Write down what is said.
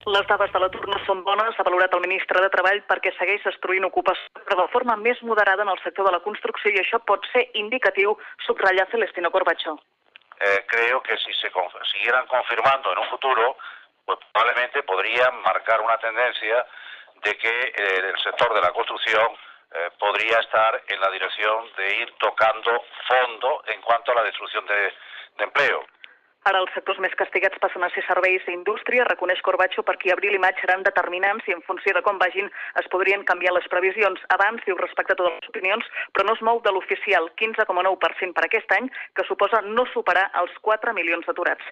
Les dades de l'atur no són bones, ha valorat el ministre de Treball, perquè segueix destruint ocupació, però de forma més moderada en el sector de la construcció, i això pot ser indicatiu, subratlla Celestino Corbacho. Creo que si se siguieran confirmando en un futuro, pues probablemente podrían marcar una tendencia de que el sector de la construcción podría estar en la dirección de ir tocando fondo en cuanto a la destrucción de empleo. Ara els sectors més castigats passen a ser serveis i indústria, reconeix Corbacho, perquè abril i maig seran determinants i en funció de com vagin es podrien canviar les previsions. Abans, diu, respecte a totes les opinions, però no es mou de l'oficial, 15,9% per aquest any, que suposa no superar els 4 milions d'aturats.